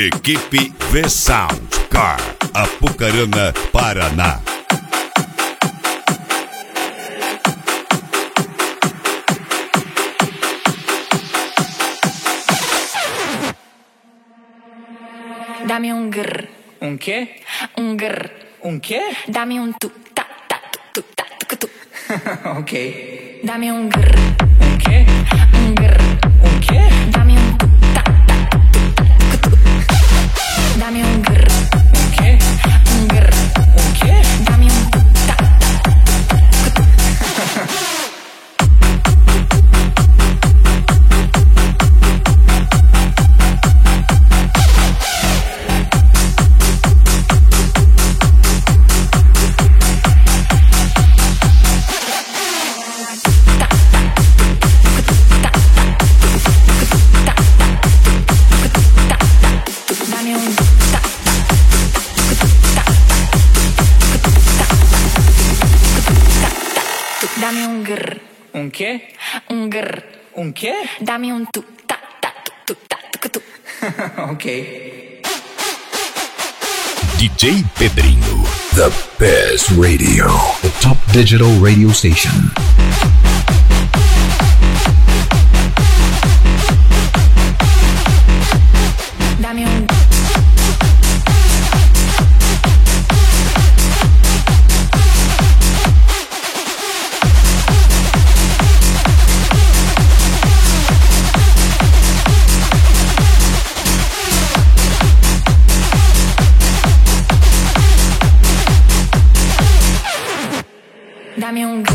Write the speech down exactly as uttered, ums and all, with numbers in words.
Equipe V-Sound Car, Apucarana, Paraná. Dame um grr. Um quê? Um grr. Um quê? Dame um tu, ta, ta, tu, tu, ta, tu, tu. Ok. Dame um grr. Um quê? Um grr. Um quê? Dame um tu, ta, ta, tu, ta, tu, tu. Dame um grr. Um quê? Um grr. Um quê? Dame um tu, ta, ta, tu, tu, tu. Dame um grr. Um quê? Um grr. Um quê? Dame um tu, ta, ta, tu, tu, ta, tu, tu. Ok. D J Pedrinho. The best radio. The top digital radio station. Dame um. Dame um.